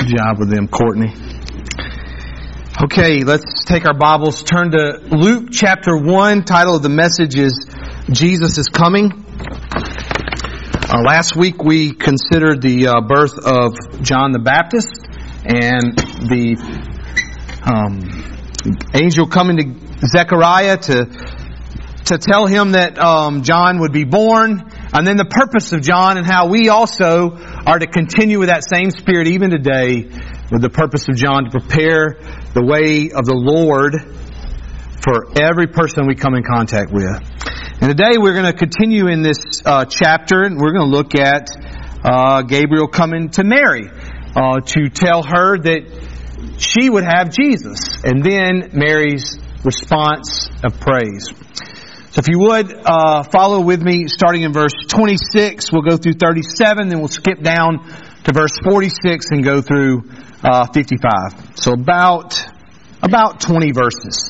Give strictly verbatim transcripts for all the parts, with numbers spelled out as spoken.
Good job with them, Courtney. Okay, let's take our Bibles, turn to Luke chapter one. Title of the message is Jesus is Coming. Uh, last week we considered the uh, birth of John the Baptist and the um, angel coming to Zechariah to to tell him that um, John would be born, and then the purpose of John and how we also are to continue with that same spirit even today, with the purpose of John to prepare the way of the Lord for every person we come in contact with. And today we're going to continue in this uh, chapter, and we're going to look at uh, Gabriel coming to Mary uh, to tell her that she would have Jesus, and then Mary's response of praise. So if you would, uh, follow with me starting in verse twenty-six. We'll go through thirty-seven, then we'll skip down to verse forty-six and go through uh, fifty-five. So about, about twenty verses.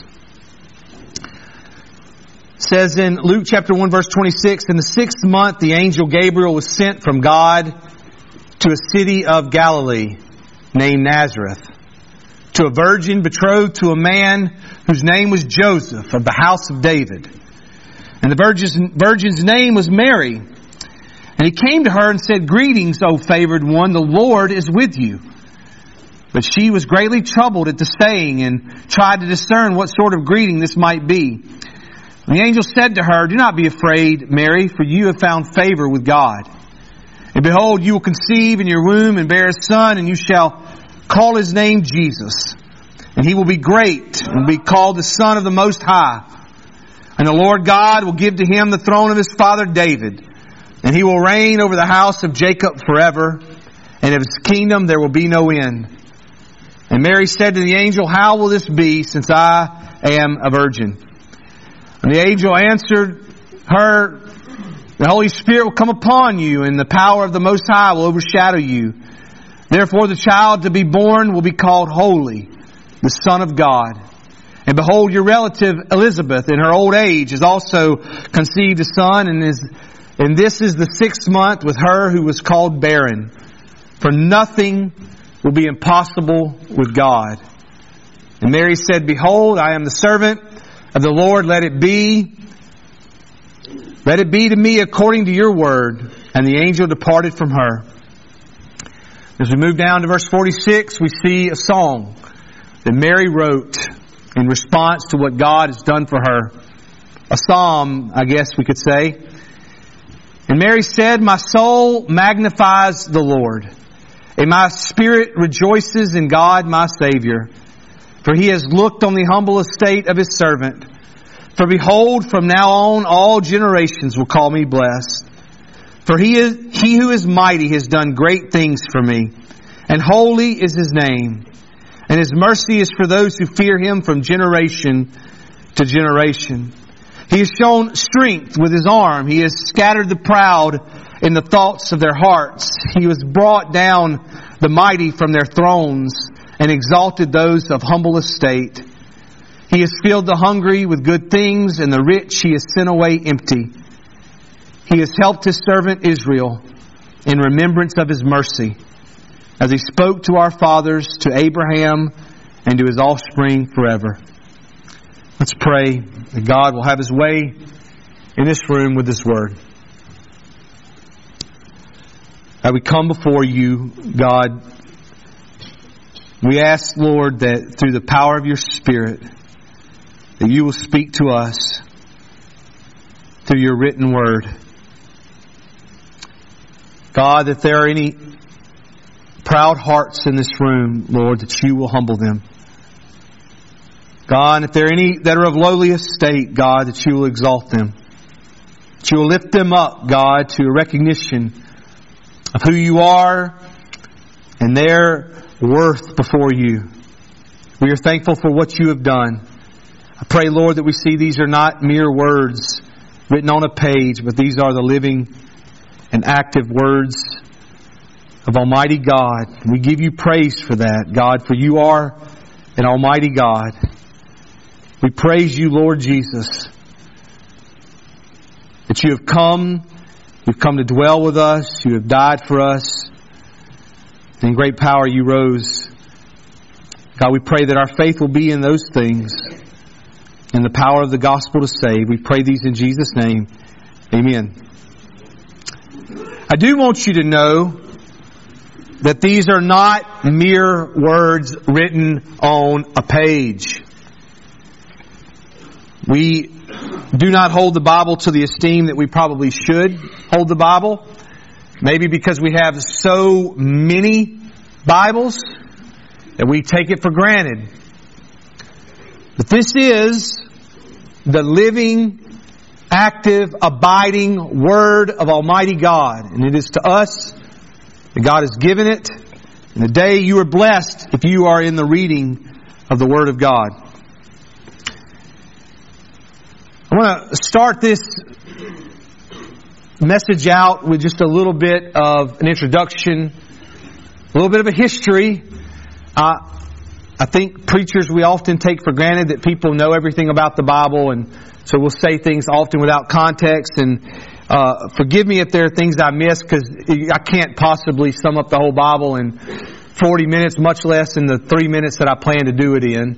It says in Luke chapter one verse twenty-six, in the sixth month the angel Gabriel was sent from God to a city of Galilee named Nazareth, to a virgin betrothed to a man whose name was Joseph of the house of David. And the virgin's, virgin's name was Mary. And he came to her and said, "Greetings, O favored one, the Lord is with you." But she was greatly troubled at the saying and tried to discern what sort of greeting this might be. And the angel said to her, "Do not be afraid, Mary, for you have found favor with God. And behold, you will conceive in your womb and bear a son, and you shall call his name Jesus. And he will be great and be called the Son of the Most High. And the Lord God will give to him the throne of his father David. And he will reign over the house of Jacob forever. And of his kingdom there will be no end." And Mary said to the angel, "How will this be, since I am a virgin?" And the angel answered her, "The Holy Spirit will come upon you, and the power of the Most High will overshadow you. Therefore the child to be born will be called Holy, the Son of God. And behold, your relative Elizabeth in her old age has also conceived a son, and is and this is the sixth month with her who was called barren. For nothing will be impossible with God." And Mary said, "Behold, I am the servant of the Lord. Let it be. Let it be to me according to your word." And the angel departed from her. As we move down to verse forty-six, we see a song that Mary wrote in response to what God has done for her. A psalm, I guess we could say. And Mary said, "My soul magnifies the Lord, and my spirit rejoices in God my Savior. For he has looked on the humble estate of his servant. For behold, from now on all generations will call me blessed. For he is he who is mighty has done great things for me, and holy is his name. And his mercy is for those who fear him from generation to generation. He has shown strength with his arm. He has scattered the proud in the thoughts of their hearts. He has brought down the mighty from their thrones and exalted those of humble estate. He has filled the hungry with good things, and the rich he has sent away empty. He has helped his servant Israel in remembrance of his mercy, as he spoke to our fathers, to Abraham, and to his offspring forever." Let's pray that God will have his way in this room with his word. As we come before you, God, we ask, Lord, that through the power of your Spirit, that you will speak to us through your written word. God, that there are any proud hearts in this room, Lord, that you will humble them. God, if there are any that are of lowly estate, God, that you will exalt them. That you will lift them up, God, to a recognition of who you are and their worth before you. We are thankful for what you have done. I pray, Lord, that we see these are not mere words written on a page, but these are the living and active words of Almighty God. We give you praise for that, God, for you are an Almighty God. We praise you, Lord Jesus, that you have come, you've come to dwell with us, you have died for us, In great power you rose. God, we pray that our faith will be in those things, in the power of the gospel to save. We pray these in Jesus' name. Amen. I do want you to know that these are not mere words written on a page. We do not hold the Bible to the esteem that we probably should hold the Bible. Maybe because we have so many Bibles that we take it for granted. But this is the living, active, abiding Word of Almighty God. And it is to us that God has given it. And the day you are blessed if you are in the reading of the Word of God. I want to start this message out with just a little bit of an introduction, a little bit of a history. Uh, I think preachers, we often take for granted that people know everything about the Bible, and so we'll say things often without context. And uh, forgive me if there are things I miss, because I can't possibly sum up the whole Bible in forty minutes, much less in the three minutes that I plan to do it in.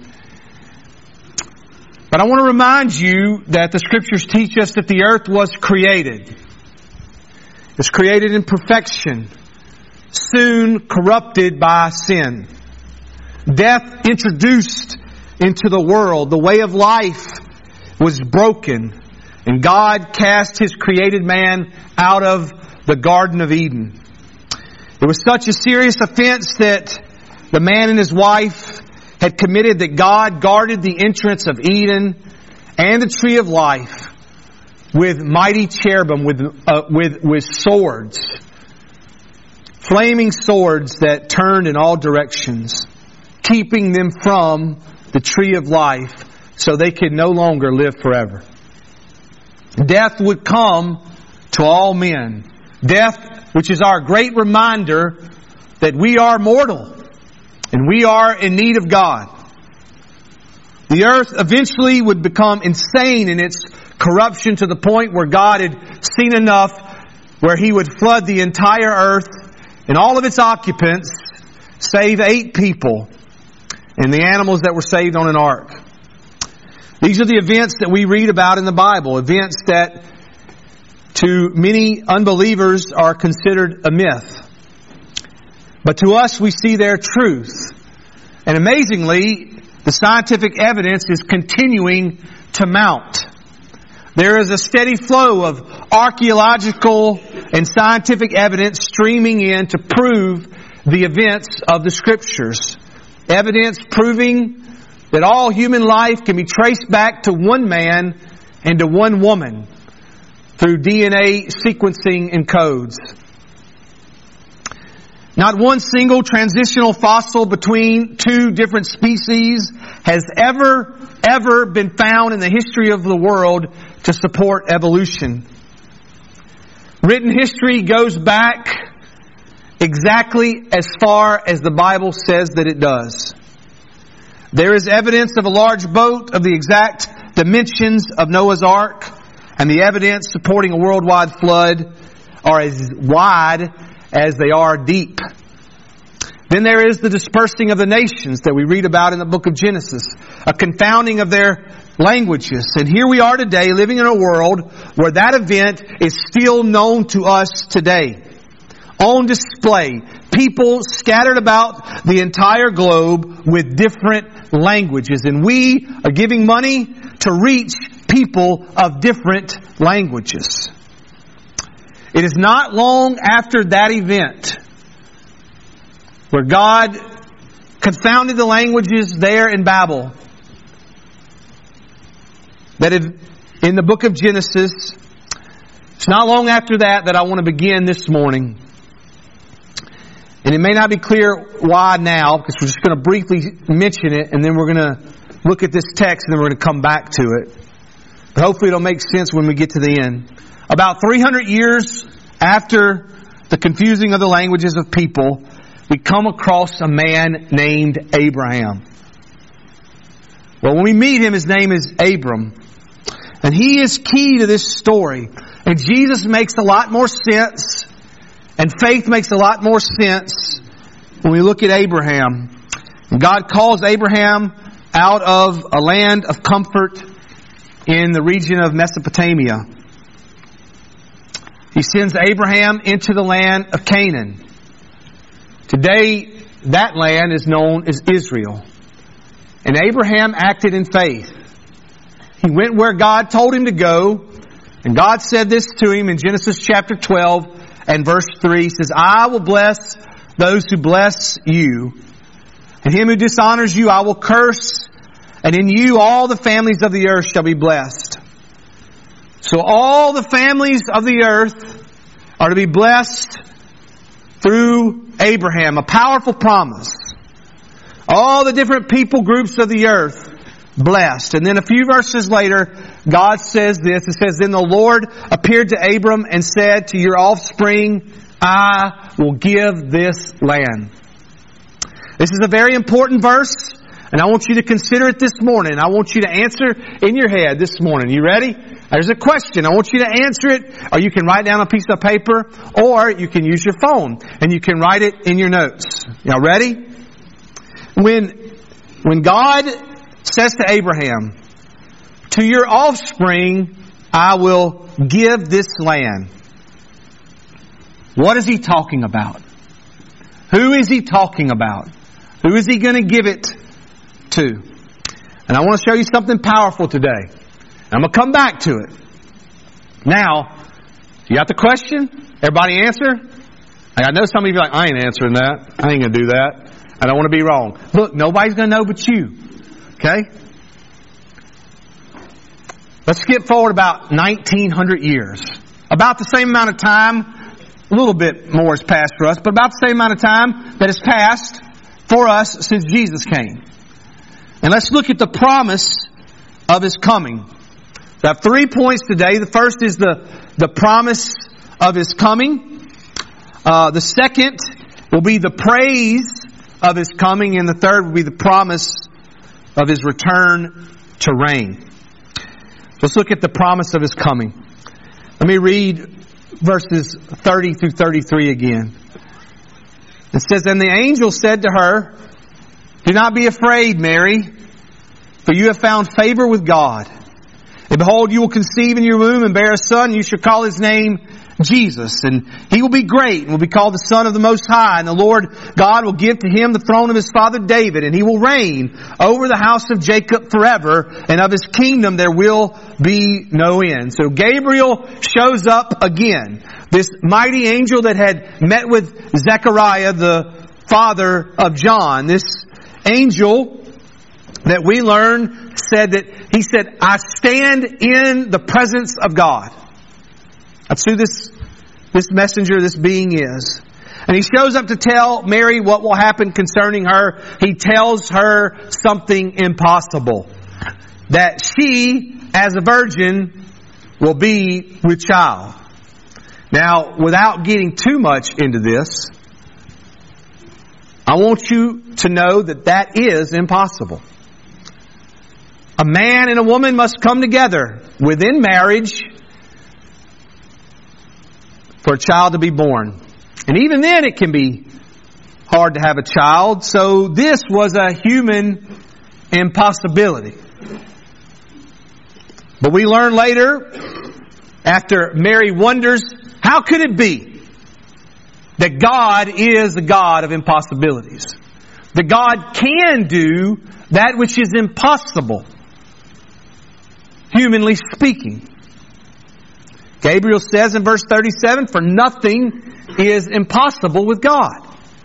But I want to remind you that the Scriptures teach us that the earth was created. It was created in perfection, soon corrupted by sin. Death introduced into the world. The way of life was broken. And God cast His created man out of the Garden of Eden. It was such a serious offense that the man and his wife had committed that God guarded the entrance of Eden and the tree of life with mighty cherubim, with, uh, with, with swords. Flaming swords that turned in all directions, keeping them from the tree of life so they could no longer live forever. Death would come to all men. Death, which is our great reminder that we are mortal and we are in need of God. The earth eventually would become insane in its corruption to the point where God had seen enough where He would flood the entire earth and all of its occupants, save eight people and the animals that were saved on an ark. These are the events that we read about in the Bible, events that to many unbelievers are considered a myth. But to us we see their truth. And amazingly, the scientific evidence is continuing to mount. There is a steady flow of archaeological and scientific evidence streaming in to prove the events of the Scriptures. Evidence proving that all human life can be traced back to one man and to one woman through D N A sequencing and codes. Not one single transitional fossil between two different species has ever, ever been found in the history of the world to support evolution. Written history goes back exactly as far as the Bible says that it does. There is evidence of a large boat of the exact dimensions of Noah's Ark, and the evidence supporting a worldwide flood are as wide as they are deep. Then there is the dispersing of the nations that we read about in the book of Genesis, a confounding of their languages. And here we are today living in a world where that event is still known to us today. On display, people scattered about the entire globe with different languages. And we are giving money to reach people of different languages. It is not long after that event where God confounded the languages there in Babel that in the book of Genesis, it's not long after that that I want to begin this morning. And it may not be clear why now, because we're just going to briefly mention it, and then we're going to look at this text, and then we're going to come back to it. But hopefully it'll make sense when we get to the end. About three hundred years after the confusing of the languages of people, we come across a man named Abraham. Well, when we meet him, his name is Abram. And he is key to this story. And Jesus makes a lot more sense. And faith makes a lot more sense when we look at Abraham. God calls Abraham out of a land of comfort in the region of Mesopotamia. He sends Abraham into the land of Canaan. Today, that land is known as Israel. And Abraham acted in faith. He went where God told him to go. And God said this to him in Genesis chapter twelve and verse three. He says, I will bless those who bless you. And him who dishonors you I will curse. And in you all the families of the earth shall be blessed. So all the families of the earth are to be blessed through Abraham. A powerful promise. All the different people groups of the earth blessed. And then a few verses later, God says this. It says, Then the Lord appeared to Abram and said, To your offspring I will give this land. This is a very important verse. And I want you to consider it this morning. I want you to answer in your head this morning. You ready? There's a question. I want you to answer it. Or you can write down a piece of paper. Or you can use your phone. And you can write it in your notes. Y'all ready? When, when God says to Abraham, To your offspring I will give this land. What is He talking about? Who is He talking about? Who is He going to give it to? And I want to show you something powerful today. I'm going to come back to it. Now, you got the question? Everybody answer? I know some of you are like, I ain't answering that. I ain't going to do that. I don't want to be wrong. Look, nobody's going to know but you. Okay? Let's skip forward about nineteen hundred years. About the same amount of time, a little bit more has passed for us, but about the same amount of time that has passed for us since Jesus came. And let's look at the promise of His coming. I have three points today. The first is the, the promise of His coming. Uh, the second will be the praise of His coming. And the third will be the promise of His return to reign. Let's look at the promise of His coming. Let me read verses thirty through thirty-three again. It says, And the angel said to her, Do not be afraid, Mary, for you have found favor with God. And behold, you will conceive in your womb and bear a son, and you shall call his name Jesus. And he will be great and will be called the Son of the Most High. And the Lord God will give to him the throne of his father David. And he will reign over the house of Jacob forever. And of his kingdom there will be no end. So Gabriel shows up again. This mighty angel that had met with Zechariah, the father of John. This angel that we learn said that, he said, I stand in the presence of God. That's who this, this messenger, this being is. And he shows up to tell Mary what will happen concerning her. He tells her something impossible. That she, as a virgin, will be with child. Now, without getting too much into this, I want you to know that that is impossible. A man and a woman must come together within marriage for a child to be born. And even then it can be hard to have a child. So this was a human impossibility. But we learn later, after Mary wonders, how could it be that God is the God of impossibilities? That God can do that which is impossible, humanly speaking. Gabriel says in verse thirty-seven, For nothing is impossible with God.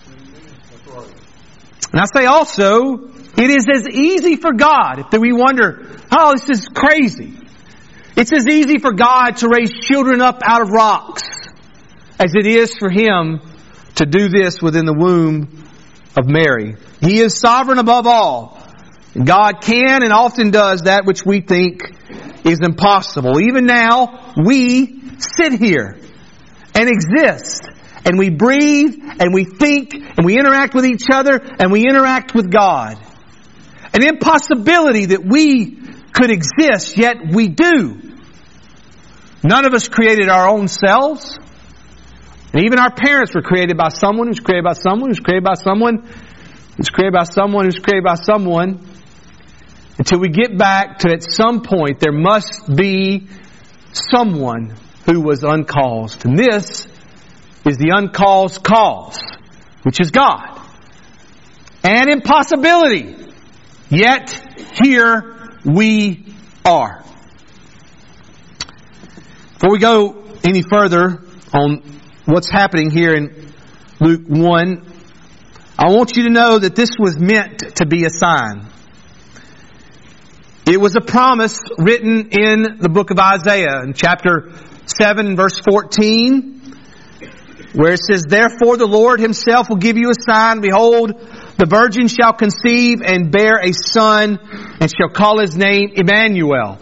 And I say also, it is as easy for God, if we wonder, oh, this is crazy. It's as easy for God to raise children up out of rocks as it is for Him to do this within the womb of Mary. He is sovereign above all. God can and often does that which we think is impossible. Even now, we sit here and exist. And we breathe and we think and we interact with each other and we interact with God. An impossibility that we could exist, yet we do. None of us created our own selves. And even our parents were created by someone who's created by someone who's created by someone who's created by someone who's created by someone. Until we get back to at some point there must be someone who was uncaused. And this is the uncaused cause, which is God. An impossibility. Yet here we are. Before we go any further on what's happening here in Luke one, I want you to know that this was meant to be a sign. It was a promise written in the book of Isaiah in chapter seven verse fourteen, where it says, "Therefore the Lord Himself will give you a sign. Behold, the virgin shall conceive and bear a son, and shall call His name Emmanuel."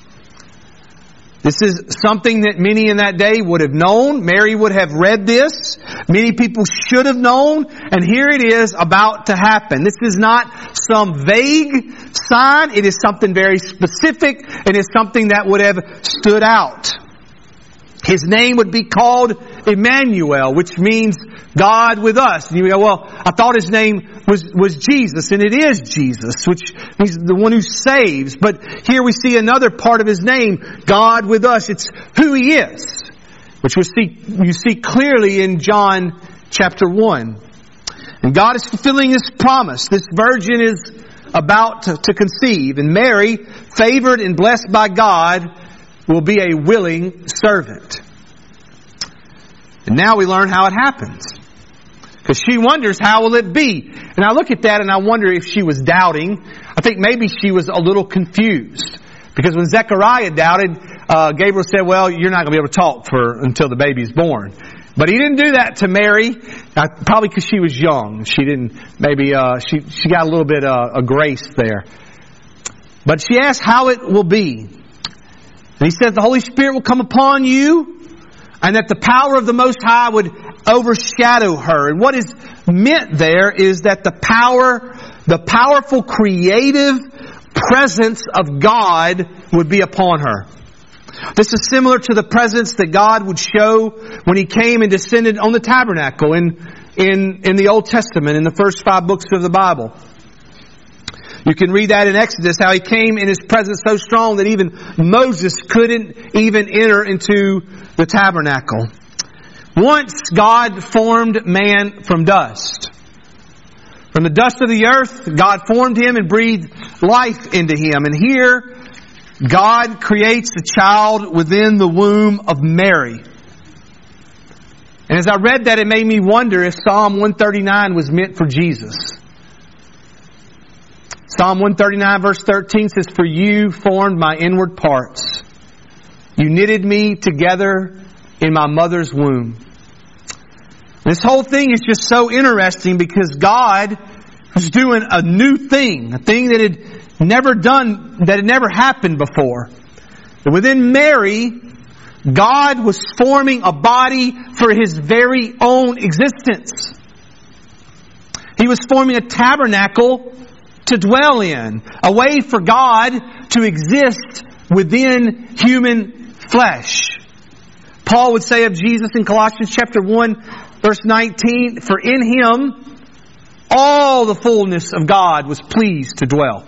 This is something that many in that day would have known. Mary would have read this. Many people should have known. And here it is about to happen. This is not some vague sign. It is something very specific. And it's something that would have stood out. His name would be called Emmanuel, which means God with us. And you go, well, I thought His name was, was Jesus, and it is Jesus, which means the one who saves. But here we see another part of His name, God with us. It's who He is, which we see, you see clearly in John chapter one. And God is fulfilling His promise. This virgin is about to, to conceive, and Mary, favored and blessed by God, will be a willing servant. And now we learn how it happens. Because she wonders, how will it be? And I look at that and I wonder if she was doubting. I think maybe she was a little confused. Because when Zechariah doubted, uh, Gabriel said, well, you're not going to be able to talk for until the baby's born. But He didn't do that to Mary, uh, probably because she was young. She didn't, maybe, uh, she, she got a little bit uh, of grace there. But she asked how it will be. And He says the Holy Spirit will come upon you, and that the power of the Most High would overshadow her. And what is meant there is that the power, the powerful creative presence of God would be upon her. This is similar to the presence that God would show when He came and descended on the tabernacle in, in, in the Old Testament, in the first five books of the Bible. You can read that in Exodus, how He came in His presence so strong that even Moses couldn't even enter into the tabernacle. Once God formed man from dust. From the dust of the earth, God formed him and breathed life into him. And here, God creates a child within the womb of Mary. And as I read that, it made me wonder if Psalm one thirty-nine was meant for Jesus. Psalm one thirty-nine verse thirteen says, "For you formed my inward parts. You knitted me together in my mother's womb." This whole thing is just so interesting because God was doing a new thing, a thing that had never done, that had never happened before. And within Mary, God was forming a body for His very own existence. He was forming a tabernacle to dwell in, a way for God to exist within human flesh. Paul would say of Jesus in Colossians chapter one, verse nineteen, "For in Him all the fullness of God was pleased to dwell."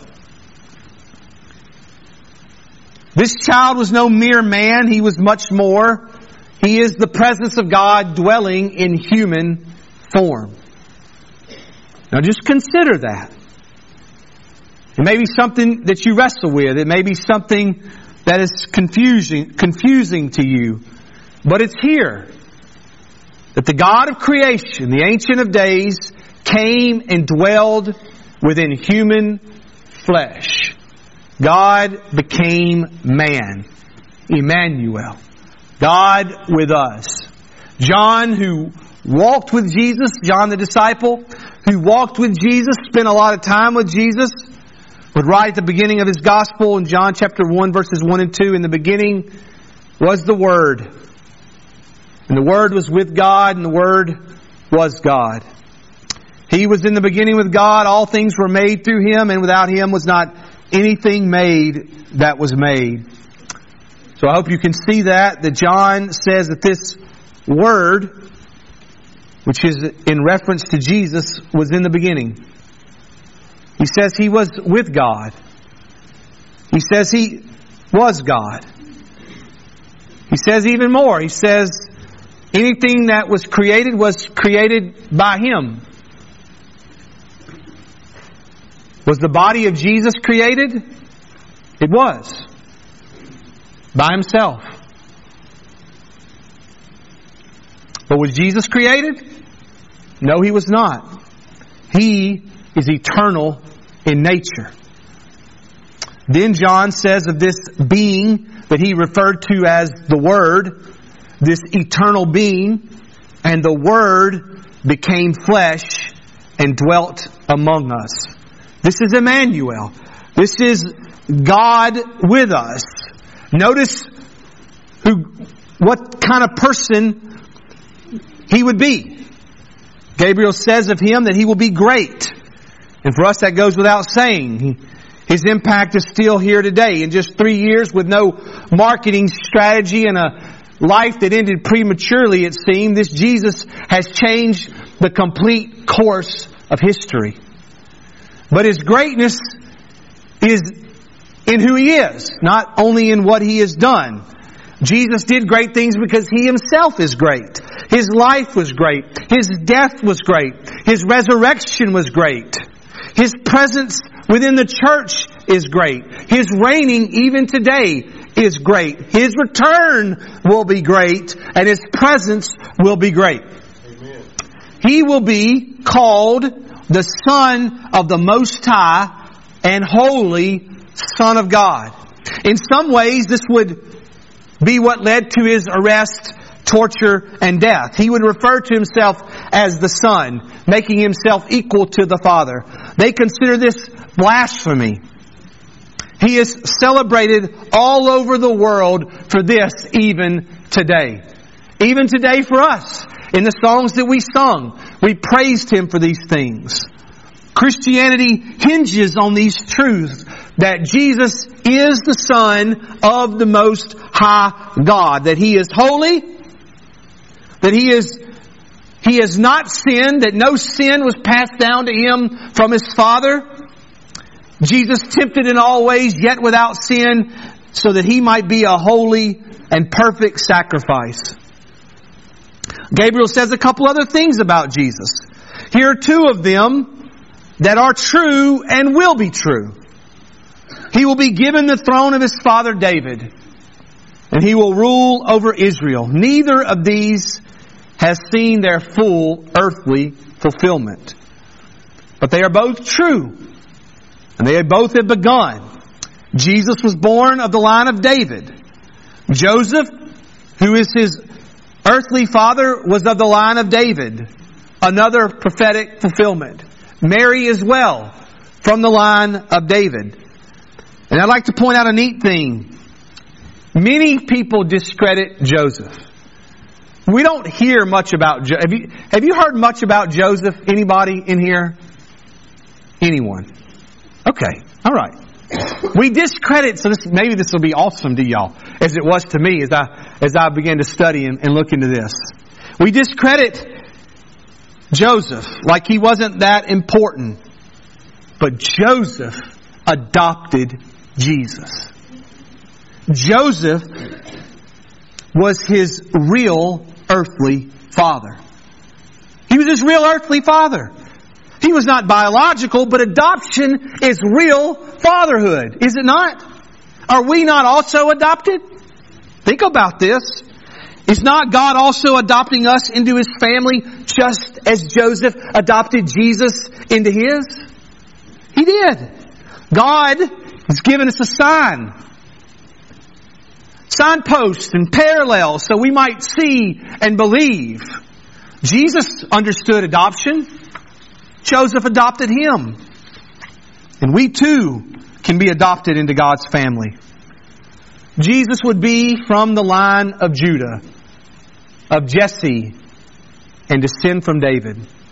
This child was no mere man. He was much more. He is the presence of God dwelling in human form. Now just consider that. It may be something that you wrestle with. It may be something that is confusing, confusing to you. But it's here that the God of creation, the Ancient of Days, came and dwelled within human flesh. God became man. Emmanuel. God with us. John, who walked with Jesus, John the disciple, who walked with Jesus, spent a lot of time with Jesus, would write at the beginning of his gospel in John chapter one verses one and two, "In the beginning was the Word. And the Word was with God, and the Word was God. He was in the beginning with God. All things were made through Him, and without Him was not anything made that was made." So I hope you can see that, that John says that this Word which is in reference to Jesus, was in the beginning. He says He was with God. He says He was God. He says even more. He says anything that was created was created by Him. Was the body of Jesus created? It was. By Himself. But was Jesus created? No, He was not. He is eternal in nature. Then John says of this being that he referred to as the Word, this eternal being, and the Word became flesh and dwelt among us. This is Emmanuel. This is God with us. Notice who, what kind of person He would be. Gabriel says of Him that He will be great. And for us that goes without saying. He, His impact is still here today. In just three years with no marketing strategy and a life that ended prematurely, it seemed, this Jesus has changed the complete course of history. But His greatness is in who He is, not only in what He has done. Jesus did great things because He Himself is great. His life was great. His death was great. His resurrection was great. His presence within the church is great. His reigning even today is great. His return will be great, and His presence will be great. Amen. He will be called the Son of the Most High and Holy Son of God. In some ways, this would be what led to His arrest, torture, and death. He would refer to Himself as the Son, making Himself equal to the Father. They consider this blasphemy. He is celebrated all over the world for this even today. Even today for us. In the songs that we sung, we praised Him for these things. Christianity hinges on these truths that Jesus is the Son of the Most High God. That He is holy. That He is He has not sinned. That no sin was passed down to Him from His Father. Jesus tempted in all ways, yet without sin, so that He might be a holy and perfect sacrifice. Gabriel says a couple other things about Jesus. Here are two of them that are true and will be true. He will be given the throne of His father David, and He will rule over Israel. Neither of these has seen their full earthly fulfillment. But they are both true. And they both have begun. Jesus was born of the line of David. Joseph, who is His earthly father, was of the line of David. Another prophetic fulfillment. Mary as well, from the line of David. And I'd like to point out a neat thing. Many people discredit Joseph. We don't hear much about Joseph. Have you, have you heard much about Joseph? Anybody in here? Anyone? Okay. All right. We discredit, so this, maybe this will be awesome to y'all, as it was to me as I, as I began to study and, and look into this. We discredit Joseph like he wasn't that important. But Joseph adopted Jesus. Joseph was his real earthly father. He was his real earthly father. He was not biological, but adoption is real fatherhood. Is it not? Are we not also adopted? Think about this. Is not God also adopting us into His family just as Joseph adopted Jesus into His? He did. God has given us a sign. Signposts and parallels so we might see and believe. Jesus understood adoption. Joseph adopted him. And we too can be adopted into God's family. Jesus would be from the line of Judah, of Jesse, and descend from David.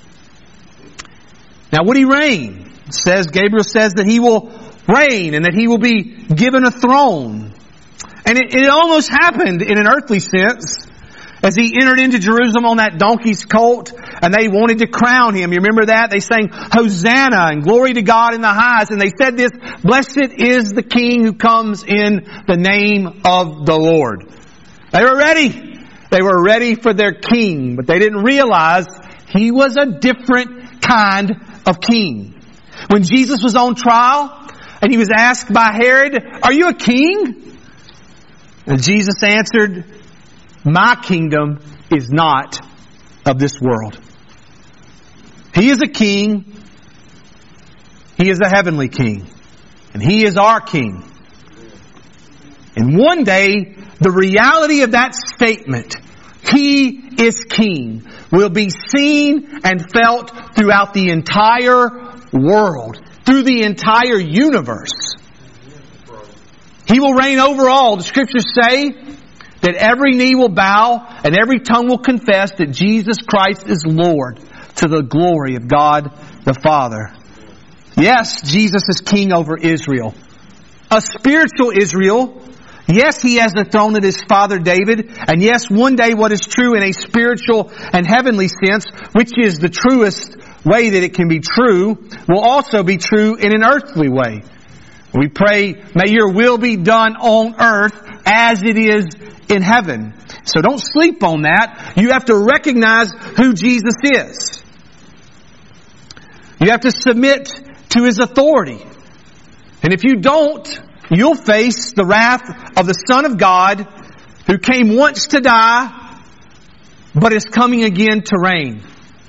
Now would He reign? Says Gabriel says that He will reign and that He will be given a throne. And it, it almost happened in an earthly sense as He entered into Jerusalem on that donkey's colt. and they wanted to crown Him. You remember that? They sang, Hosanna and glory to God in the highest. And they said this, blessed is the King who comes in the name of the Lord. They were ready. They were ready for their King, but they didn't realize He was a different kind of king. When Jesus was on trial and He was asked by Herod, are you a king? And Jesus answered, my kingdom is not of this world. He is a king. He is a heavenly king. And He is our king. And one day, the reality of that statement, He is king, will be seen and felt throughout the entire world, through the entire universe. He will reign over all. The Scriptures say that every knee will bow and every tongue will confess that Jesus Christ is Lord, to the glory of God the Father. Yes, Jesus is king over Israel. A spiritual Israel. Yes, He has the throne of His father David. And yes, one day what is true in a spiritual and heavenly sense, which is the truest way that it can be true, will also be true in an earthly way. We pray, may Your will be done on earth as it is in heaven. So don't sleep on that. You have to recognize who Jesus is. You have to submit to His authority. And if you don't, you'll face the wrath of the Son of God, who came once to die, but is coming again to reign.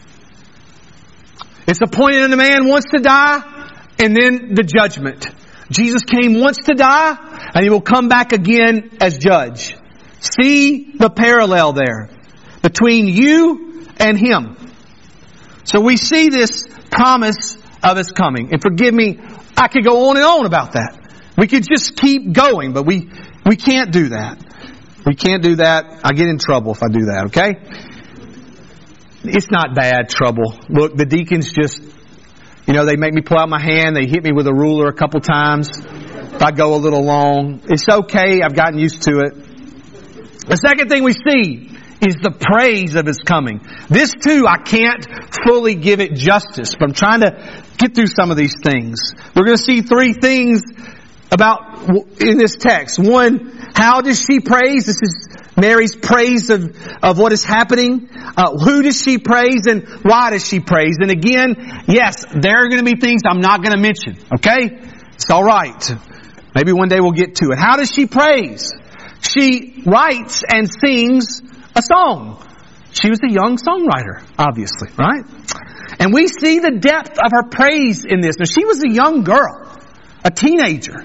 It's appointed unto man once to die, and then the judgment. Jesus came once to die, and He will come back again as judge. See the parallel there between you and Him. So we see this promise of His coming. And forgive me, I could go on and on about that. We could just keep going, but we, we can't do that. We can't do that. I get in trouble if I do that, okay? It's not bad trouble. Look, the deacons just, you know, they make me pull out my hand. They hit me with a ruler a couple times if I go a little long. It's okay. I've gotten used to it. The second thing we see is the praise of His coming. This too, I can't fully give it justice, but I'm trying to get through some of these things. We're going to see three things about in this text. One, how does she praise? This is Mary's praise of, of what is happening. Uh, who does she praise and why does she praise? And again, yes, there are going to be things I'm not going to mention. Okay? It's all right. Maybe one day we'll get to it. How does she praise? She writes and sings a song. She was a young songwriter, obviously, right? And we see the depth of her praise in this. Now, she was a young girl, a teenager.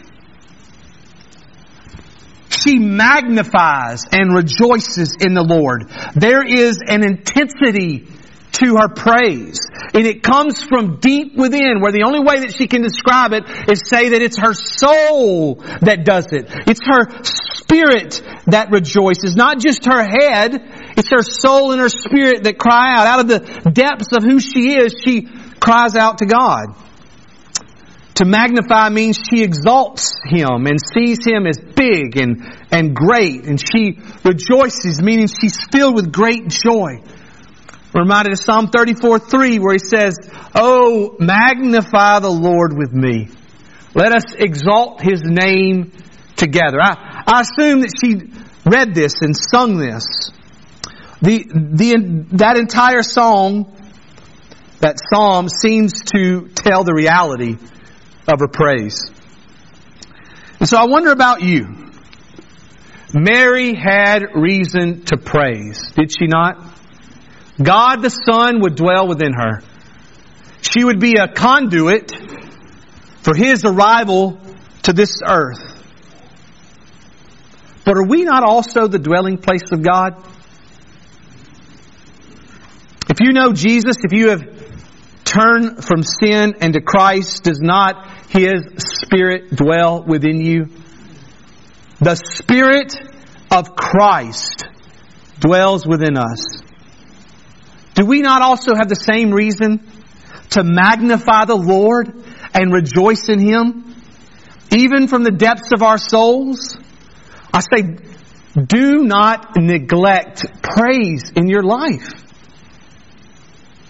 She magnifies and rejoices in the Lord. There is an intensity to her praise. And it comes from deep within, where the only way that she can describe it is say that it's her soul that does it. It's her spirit that rejoices. Not just her head. It's her soul and her spirit that cry out. Out of the depths of who she is, she cries out to God. To magnify means she exalts Him and sees Him as big and, and great. And she rejoices, meaning she's filled with great joy. We're reminded of Psalm thirty-four three, where He says, "Oh, magnify the Lord with me. Let us exalt His name together." I, I assume that she read this and sung this. The, the, that entire song, that psalm, seems to tell the reality of her praise. And so I wonder about you. Mary had reason to praise, did she not? God the Son would dwell within her. She would be a conduit for His arrival to this earth. But are we not also the dwelling place of God? If you know Jesus, if you have turned from sin and to Christ, does not His Spirit dwell within you? The Spirit of Christ dwells within us. Do we not also have the same reason to magnify the Lord and rejoice in Him, even from the depths of our souls? I say, do not neglect praise in your life.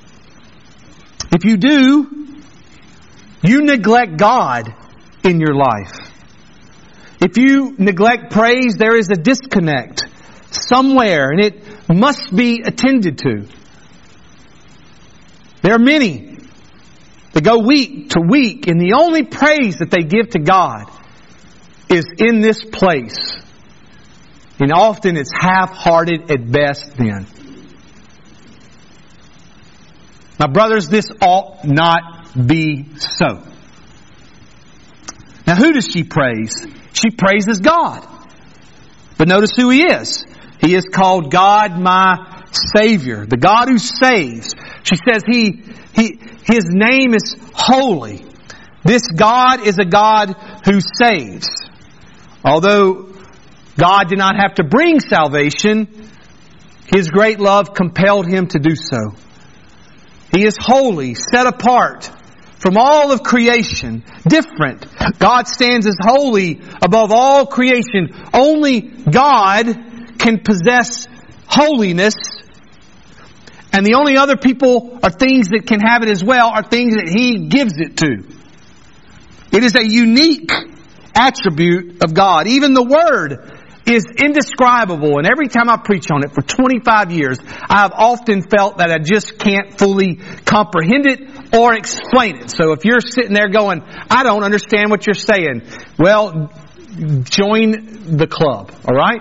If you do, you neglect God in your life. If you neglect praise, there is a disconnect somewhere, and it must be attended to. There are many that go week to week, and the only praise that they give to God is in this place. And often it's half-hearted at best then. My brothers, this ought not be so. Now, who does she praise? She praises God. But notice who He is. He is called God my Savior, the God who saves. She says He, He, His name is holy. This God is a God who saves. Although God did not have to bring salvation, His great love compelled Him to do so. He is holy, set apart from all of creation, different. God stands as holy above all creation. Only God can possess holiness, and the only other people or things that can have it as well are things that He gives it to. It is a unique attribute of God. Even the Word is indescribable, and every time I preach on it for twenty-five years, I have often felt that I just can't fully comprehend it or explain it. So if you're sitting there going, I don't understand what you're saying, well, join the club, all right?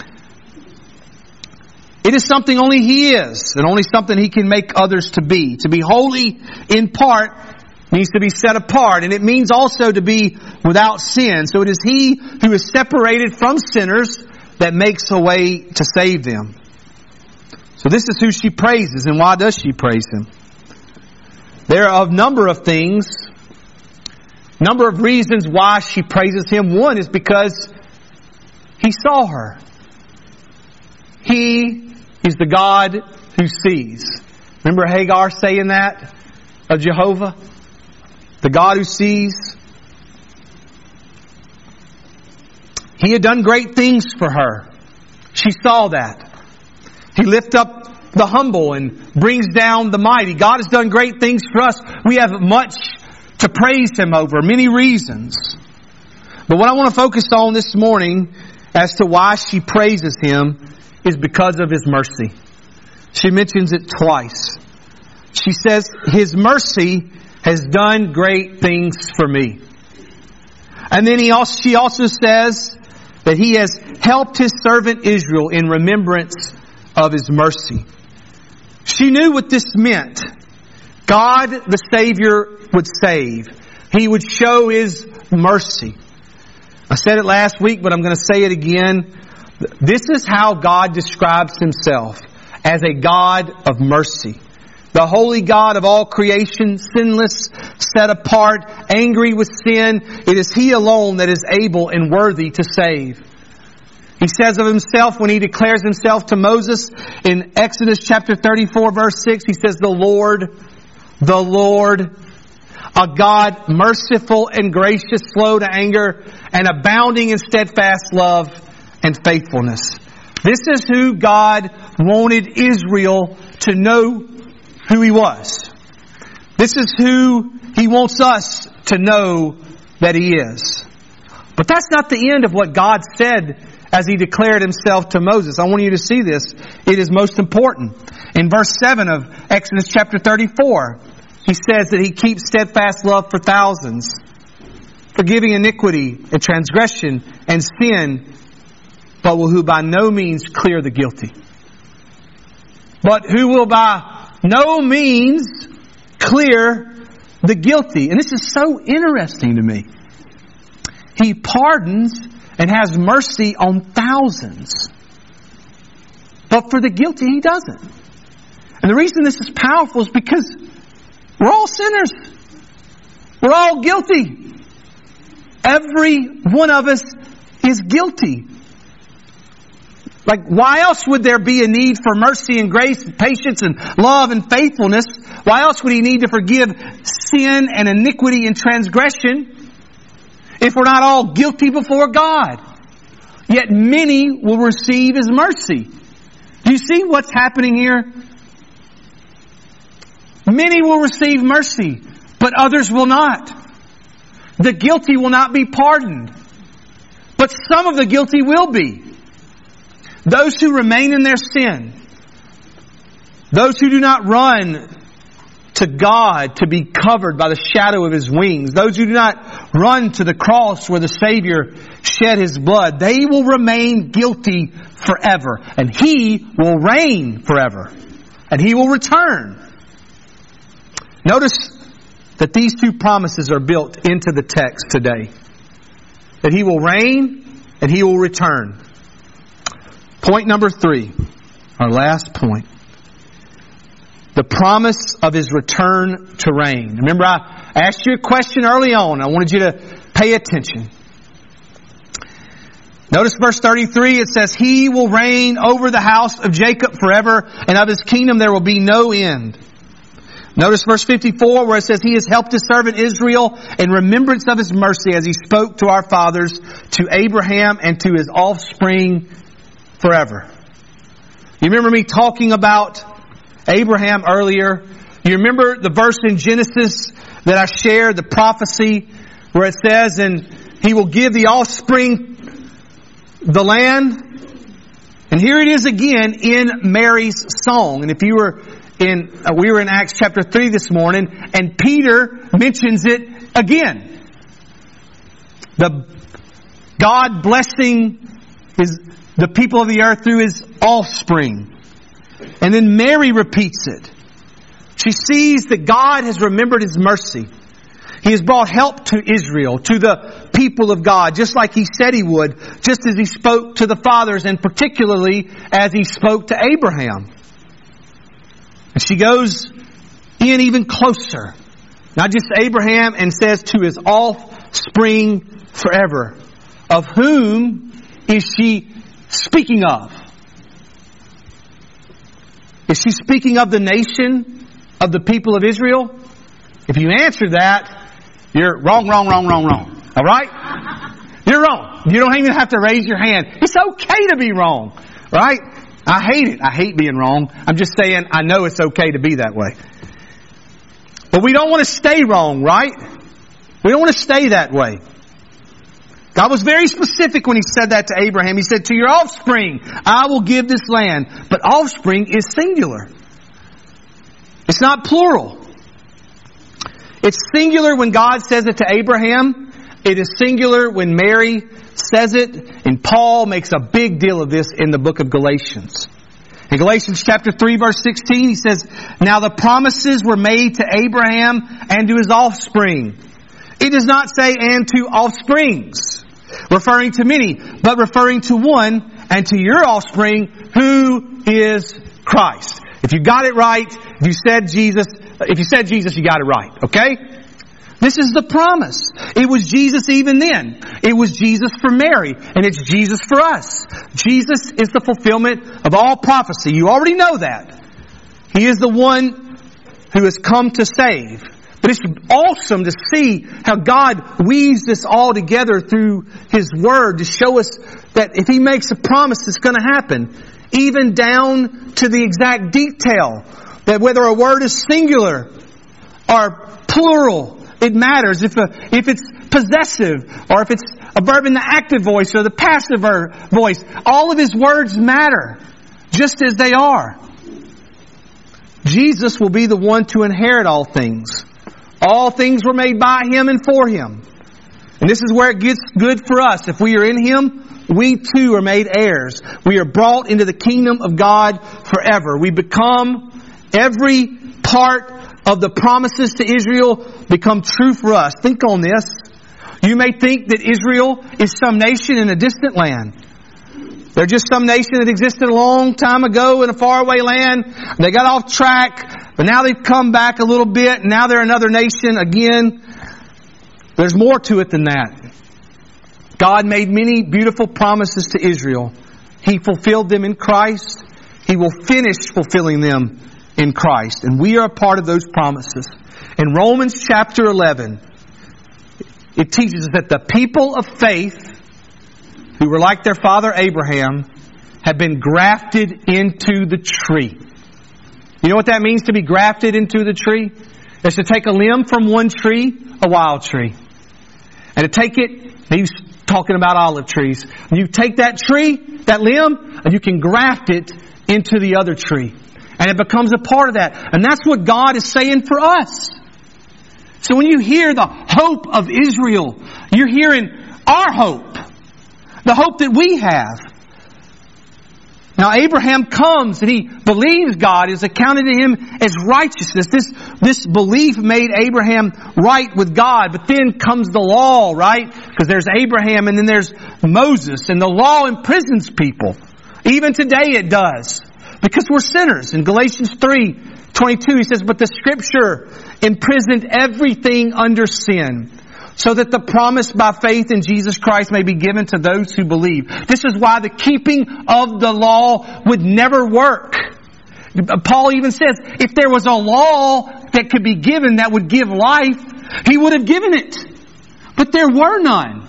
It is something only He is, and only something He can make others to be. To be holy in part means to be set apart, and it means also to be without sin. So it is He who is separated from sinners that makes a way to save them. So this is who she praises, and why does she praise Him? There are a number of things, number of reasons why she praises Him. One is because He saw her. He is the God who sees. Remember Hagar saying that of Jehovah? The God who sees. He had done great things for her. She saw that. He lifts up the humble and brings down the mighty. God has done great things for us. We have much to praise Him over, many reasons. But what I want to focus on this morning as to why she praises Him is because of His mercy. She mentions it twice. She says, His mercy has done great things for me. And then he also, she also says that He has helped His servant Israel in remembrance of His mercy. She knew what this meant. God, the Savior, would save. He would show His mercy. I said it last week, but I'm going to say it again. This is how God describes Himself, as a God of mercy. The holy God of all creation, sinless, set apart, angry with sin. It is He alone that is able and worthy to save. He says of Himself when He declares Himself to Moses in Exodus chapter thirty-four verse six, He says, the Lord, the Lord, a God merciful and gracious, slow to anger, and abounding in steadfast love and faithfulness. This is who God wanted Israel to know who He was. This is who He wants us to know that He is. But that's not the end of what God said as He declared Himself to Moses. I want you to see this. It is most important. In verse seven of Exodus chapter thirty-four, He says that He keeps steadfast love for thousands, forgiving iniquity and transgression and sin, but who by no means clear the guilty. But who will by no means clear the guilty. And this is so interesting to me. He pardons and has mercy on thousands. But for the guilty, He doesn't. And the reason this is powerful is because we're all sinners. We're all guilty. Every one of us is guilty. Like, why else would there be a need for mercy and grace and patience and love and faithfulness? Why else would He need to forgive sin and iniquity and transgression if we're not all guilty before God? Yet many will receive His mercy. Do you see what's happening here? Many will receive mercy, but others will not. The guilty will not be pardoned, but some of the guilty will be. Those who remain in their sin, those who do not run to God to be covered by the shadow of His wings, those who do not run to the cross where the Savior shed His blood, they will remain guilty forever. And He will reign forever. And He will return. Notice that these two promises are built into the text today. That He will reign and He will return. Point number three, our last point. The promise of His return to reign. Remember, I asked you a question early on. I wanted you to pay attention. Notice verse thirty-three. It says, He will reign over the house of Jacob forever, and of His kingdom there will be no end. Notice verse fifty-four where it says, He has helped His servant Israel in remembrance of His mercy as He spoke to our fathers, to Abraham and to his offspring forever. You remember me talking about Abraham earlier? You remember the verse in Genesis that I shared, the prophecy where it says, and He will give the offspring the land? And here it is again in Mary's song. And if you were in, uh, we were in Acts chapter three this morning, and Peter mentions it again. The God blessing His, the people of the earth through His offspring. And then Mary repeats it. She sees that God has remembered His mercy. He has brought help to Israel, to the people of God, just like He said He would, just as He spoke to the fathers, and particularly as He spoke to Abraham. And she goes in even closer, not just Abraham, and says to his offspring forever. Of whom is she speaking of? Is she speaking of the nation of the people of Israel? If you answer that, you're wrong, wrong, wrong, wrong, wrong. All right? You're wrong. You don't even have to raise your hand. It's okay to be wrong. Right? I hate it. I hate being wrong. I'm just saying I know it's okay to be that way. But we don't want to stay wrong, right? We don't want to stay that way. God was very specific when He said that to Abraham. He said, to your offspring, I will give this land. But offspring is singular. It's not plural. It's singular when God says it to Abraham. It is singular when Mary says it. And Paul makes a big deal of this in the book of Galatians. In Galatians chapter three verse sixteen, he says, now the promises were made to Abraham and to his offspring. It does not say and to offsprings, referring to many, but referring to one, and to your offspring, who is Christ. If you got it right, if you said Jesus, if you said Jesus, you got it right. Okay? This is the promise. It was Jesus even then. It was Jesus for Mary, and it's Jesus for us. Jesus is the fulfillment of all prophecy. You already know that. He is the one who has come to save. But it's awesome to see how God weaves this all together through His Word to show us that if He makes a promise, it's going to happen. Even down to the exact detail. That whether a word is singular or plural, it matters. If a, if it's possessive, or if it's a verb in the active voice or the passive voice, all of His words matter, just as they are. Jesus will be the one to inherit all things. All things were made by Him and for Him. And this is where it gets good for us. If we are in Him, we too are made heirs. We are brought into the kingdom of God forever. We become, every part of the promises to Israel become true for us. Think on this. You may think that Israel is some nation in a distant land. They're just some nation that existed a long time ago in a faraway land. They got off track, but now they've come back a little bit, and now they're another nation again. There's more to it than that. God made many beautiful promises to Israel. He fulfilled them in Christ. He will finish fulfilling them in Christ. And we are a part of those promises. In Romans chapter eleven, it teaches us that the people of faith, who were like their father Abraham, have been grafted into the tree. You know what that means to be grafted into the tree? It's to take a limb from one tree, a wild tree. And to take it, he's talking about olive trees. You take that tree, that limb, and you can graft it into the other tree. And it becomes a part of that. And that's what God is saying for us. So when you hear the hope of Israel, you're hearing our hope. The hope that we have. Now Abraham comes and he believes God is accounted to him as righteousness. This, this belief made Abraham right with God. But then comes the law, right? Because there's Abraham and then there's Moses. And the law imprisons people. Even today it does. Because we're sinners. In Galatians three twenty-two he says, but the Scripture imprisoned everything under sin, so that the promise by faith in Jesus Christ may be given to those who believe. This is why the keeping of the law would never work. Paul even says, if there was a law that could be given that would give life, he would have given it. But there were none.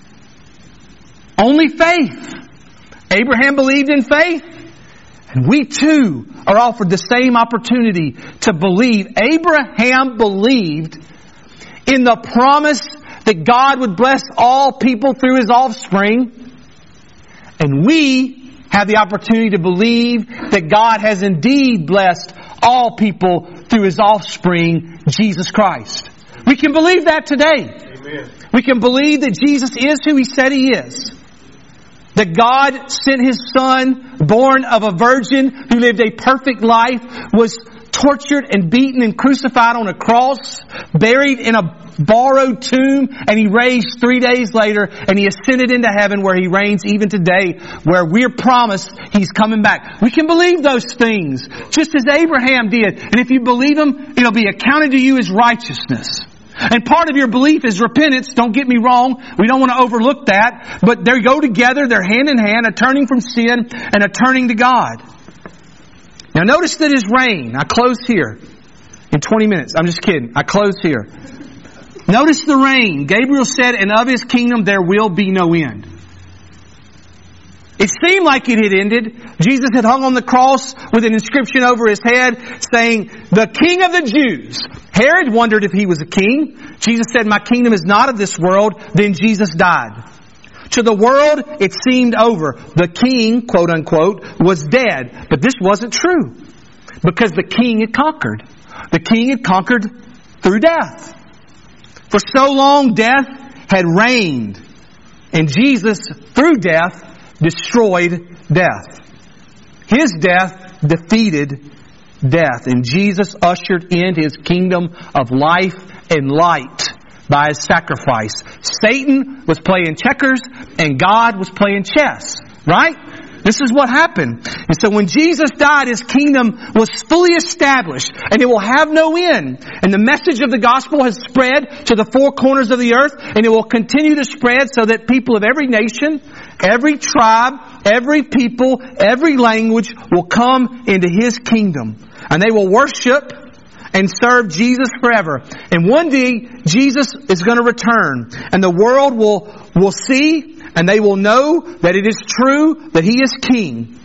Only faith. Abraham believed in faith. And we too are offered the same opportunity to believe. Abraham believed in the promise that God would bless all people through His offspring. And we have the opportunity to believe that God has indeed blessed all people through His offspring, Jesus Christ. We can believe that today. Amen. We can believe that Jesus is who He said He is. That God sent His Son, born of a virgin, who lived a perfect life, was tortured and beaten and crucified on a cross, buried in a borrowed tomb, and He raised three days later, and He ascended into heaven where He reigns even today, where we're promised He's coming back. We can believe those things, just as Abraham did. And if you believe them, it'll be accounted to you as righteousness. And part of your belief is repentance. Don't get me wrong. We don't want to overlook that. But they go together. They're hand in hand. A turning from sin and a turning to God. Now notice that His reign. I close here in twenty minutes. I'm just kidding. I close here. Notice the reign. Gabriel said, and of His kingdom there will be no end. It seemed like it had ended. Jesus had hung on the cross with an inscription over His head saying, the King of the Jews. Herod wondered if he was a king. Jesus said, my kingdom is not of this world. Then Jesus died. To the world, it seemed over. The king, quote unquote, was dead. But this wasn't true. Because the king had conquered. The king had conquered through death. For so long, death had reigned. And Jesus, through death, destroyed death. His death defeated death. And Jesus ushered in His kingdom of life and light by His sacrifice. Satan was playing checkers and God was playing chess. Right? This is what happened. And so when Jesus died, His kingdom was fully established and it will have no end. And the message of the gospel has spread to the four corners of the earth, and it will continue to spread so that people of every nation, every tribe, every people, every language will come into His kingdom. And they will worship and serve Jesus forever. And one day, Jesus is going to return. And the world will, will see and they will know that it is true that He is King.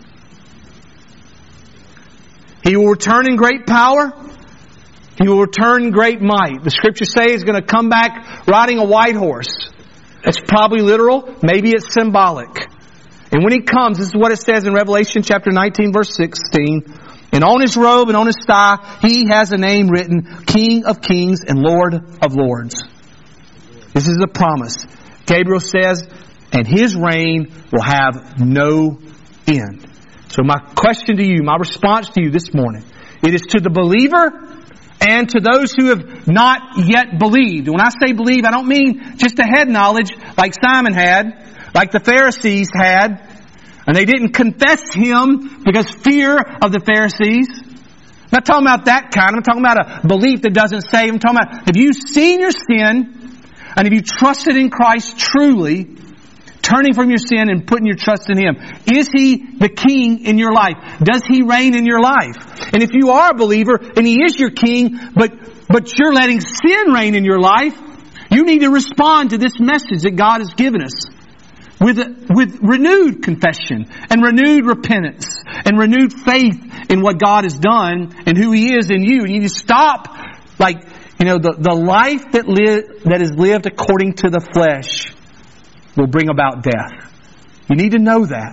He will return in great power. He will return in great might. The Scriptures say He's going to come back riding a white horse. That's probably literal. Maybe it's symbolic. And when He comes, this is what it says in Revelation chapter nineteen, verse sixteen. And on His robe and on His thigh, He has a name written, King of Kings and Lord of Lords. This is a promise. Gabriel says, and His reign will have no end. So my question to you, my response to you this morning, it is to the believer and to those who have not yet believed. When I say believe, I don't mean just a head knowledge like Simon had, like the Pharisees had, and they didn't confess Him because fear of the Pharisees. I'm not talking about that kind. I'm talking about a belief that doesn't save. I'm talking about, have you seen your sin and have you trusted in Christ truly, turning from your sin and putting your trust in Him? Is He the King in your life? Does He reign in your life? And if you are a believer and He is your King, but, but you're letting sin reign in your life, you need to respond to this message that God has given us. with, with renewed confession and renewed repentance and renewed faith in what God has done and who He is in you. And you need to stop, like, you know, the, the life that, li- that is lived according to the flesh will bring about death. You need to know that.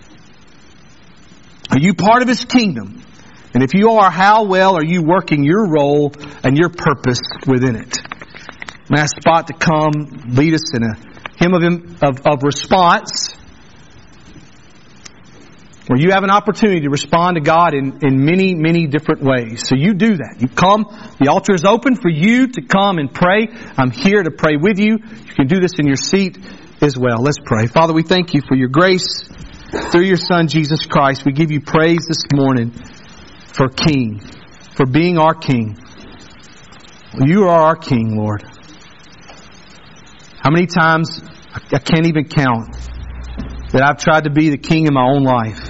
Are you part of His kingdom? And if you are, how well are you working your role and your purpose within it? I'm going to ask Spot to come lead us in a hymn of, of, of response, where you have an opportunity to respond to God in, in many, many different ways. So you do that. You come. The altar is open for you to come and pray. I'm here to pray with you. You can do this in your seat as well. Let's pray. Father, we thank You for Your grace through Your Son, Jesus Christ. We give You praise this morning for King, for being our King. You are our King, Lord. How many times, I can't even count, that I've tried to be the king in my own life.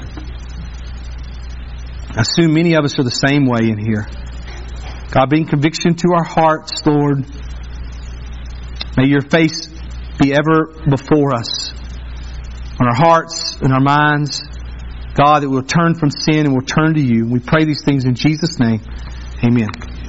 I assume many of us are the same way in here. God, bring conviction to our hearts, Lord. May Your face be ever before us, on our hearts and our minds. God, that we'll turn from sin and we'll turn to You. We pray these things in Jesus' name. Amen.